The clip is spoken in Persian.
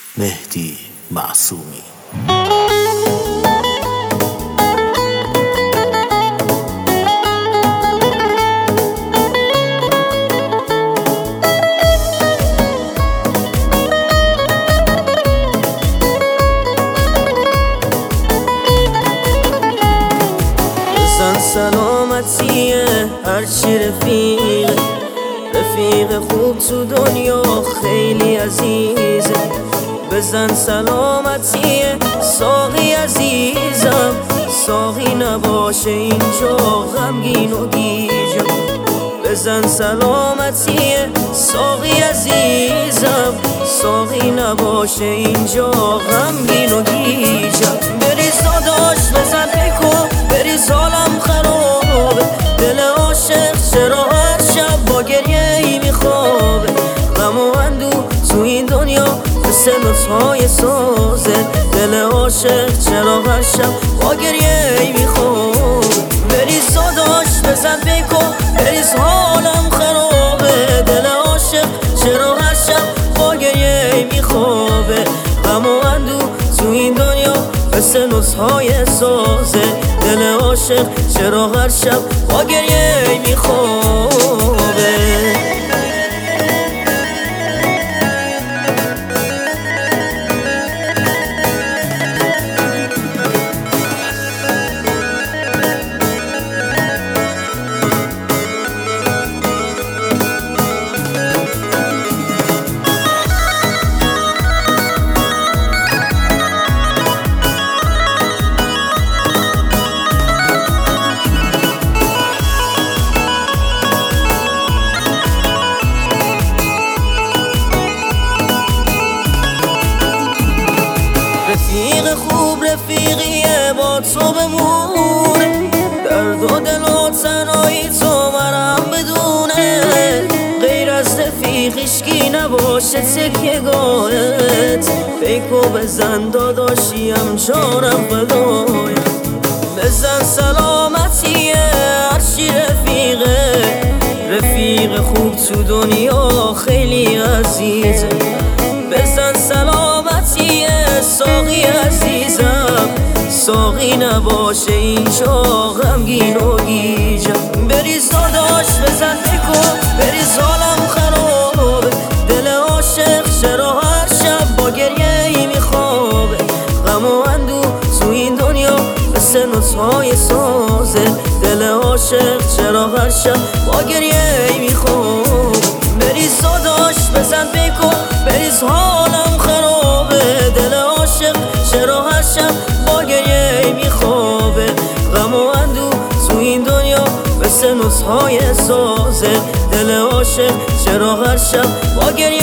مهدی معصومی. بزن سلامتیه هرچی رفیق خوب تو دنیا خیلی عزیزه. بزن سلامتیه ساقی عزیزم، ساقی نباشه اینجا غمگین و گیجم. بزن سلامتیه ساقی عزیزم، ساقی نباشه اینجا غمگین و گیجم. بریز داداش بزن بکو بریز حالم خرابه، دل عاشق چرا هر شب با گریه ای میخوابه. غم و اندوه تو این دنیا مثل نوت‌های سازه، دل عاشق چرا هر شب با گریه ای میخوابه. بریز داداش بزن بکو بریز حالم خرابه، دل عاشق چرا هر شب با گریه ای میخوابه. غم و اندوه تو این دنیا مثل نوت‌های سازه، دل عاشق چرا هر شب با گریه ای میخوابه. رفیق خوب رفیقیه با تو بمونه، درد و دل و تنهایی تو مرهم بدونه. غیر از رفیق هیچکی نباشه تکیه گاهت، فکر بزن داداشیم جانم فدایت. بزن سلامتیه هرچی رفیق خوب تو دنیا خیلی عزیزه. بزن سلامتیه ساقی عزیزم، ساقی نباشه اینجا غمگین و گیجم. بریز داداش بزن بکو بریز حالم خرابه، دل عاشق چرا هر شب با گریه ای میخوابه. غم و اندوه تو این دنیا مثل نوت‌های سازه، دل عاشق چرا هر شب با گریه ای میخوابه. بریز داداش بزن بکو بریز حالم خرابه، دل عاشق چرا هر شب با گریه ای میخوابه. غم و اندوه تو این دنیا مثل نوت‌های سازه، دل عاشق چرا هر شب با گریه